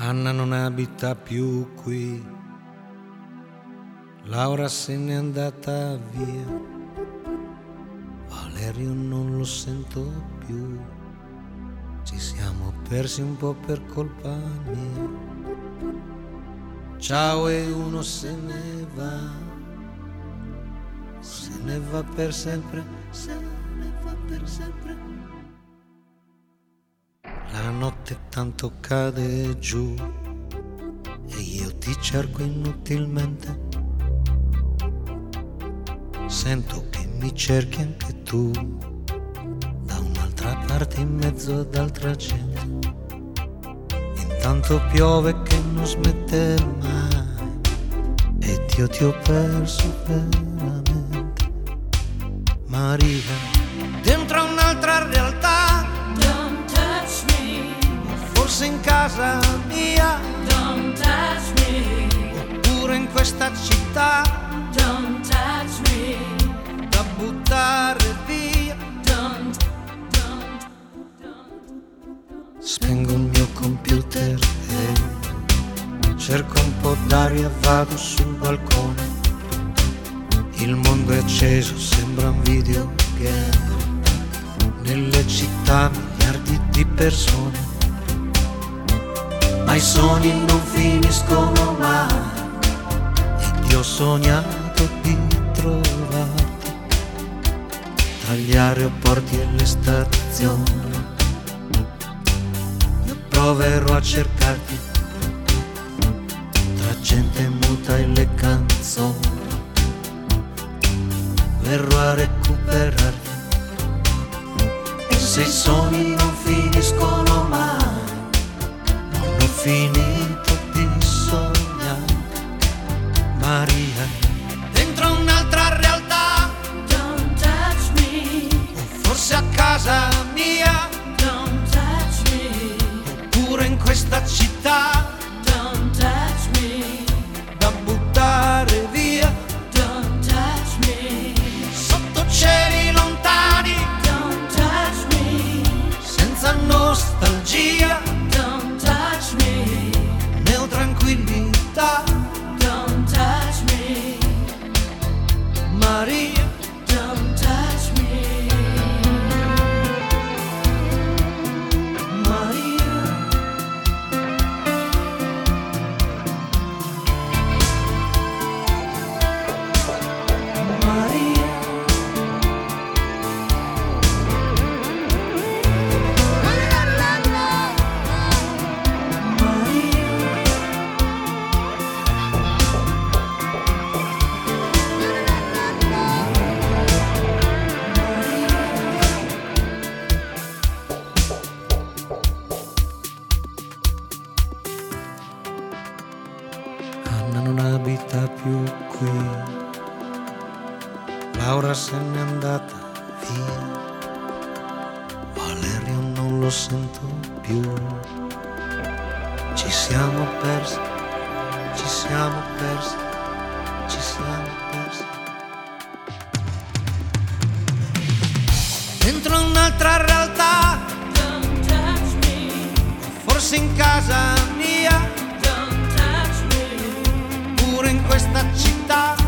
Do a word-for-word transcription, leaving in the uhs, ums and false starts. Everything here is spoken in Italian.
Anna non abita più qui, Laura se n'è andata via, Valerio non lo sento più, ci siamo persi un po' per colpa mia. Ciao e uno se ne va, se ne va per sempre, se ne va per sempre. La notte tanto cade giù e io ti cerco inutilmente. Sento che mi cerchi anche tu da un'altra parte in mezzo ad altra gente. Intanto piove che non smette mai ed io ti ho perso veramente. Maria, dentro un'altra realtà, forse in casa mia, Don't touch me. Oppure in questa città, Don't touch me. Da buttare via. Don't, don't, don't. Spengo il mio computer e cerco un po' d'aria, vado sul balcone. Il mondo è acceso, sembra un videogame. Nelle città miliardi di persone, ma i sogni non finiscono mai ed io ho sognato di trovarti tra gli aeroporti e le stazioni. Io proverò a cercarti tra gente muta e le canzoni. Verrò a recuperarti e se i sogni non finiscono mai, ho finito di sognare. Maria, dentro un'altra realtà, Don't touch me. o forse a casa mia, Don't touch me. oppure in questa città, Don't touch me. da buttare via. Don't touch me. Sotto cieli lontani, Don't touch me. senza nostalgia Don't touch me. né tranquillità. Don't touch me. Maria, Don't touch me. Maria, Maria. Anna non abita più qui, Laura se n'è andata via, Valerio non lo sento più, ci siamo persi, ci siamo persi, ci siamo persi. Dentro un'altra realtà, Don't touch me. forse in casa mia, Don't touch me. pure in questa città,